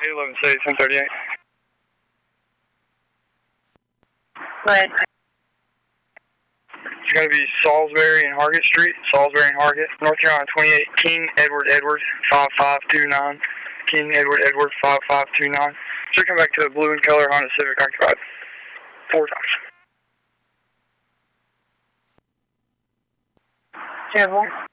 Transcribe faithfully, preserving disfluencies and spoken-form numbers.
eight eleven City, ten thirty-eight. What? It's going to be Salisbury and Hargett Street, Salisbury and Hargett, North Carolina twenty-eight, King Edward Edward, five five two nine. King Edward Edward, five five two nine. Should come back to a blue and color Honda Civic occupied. Four times. Travel.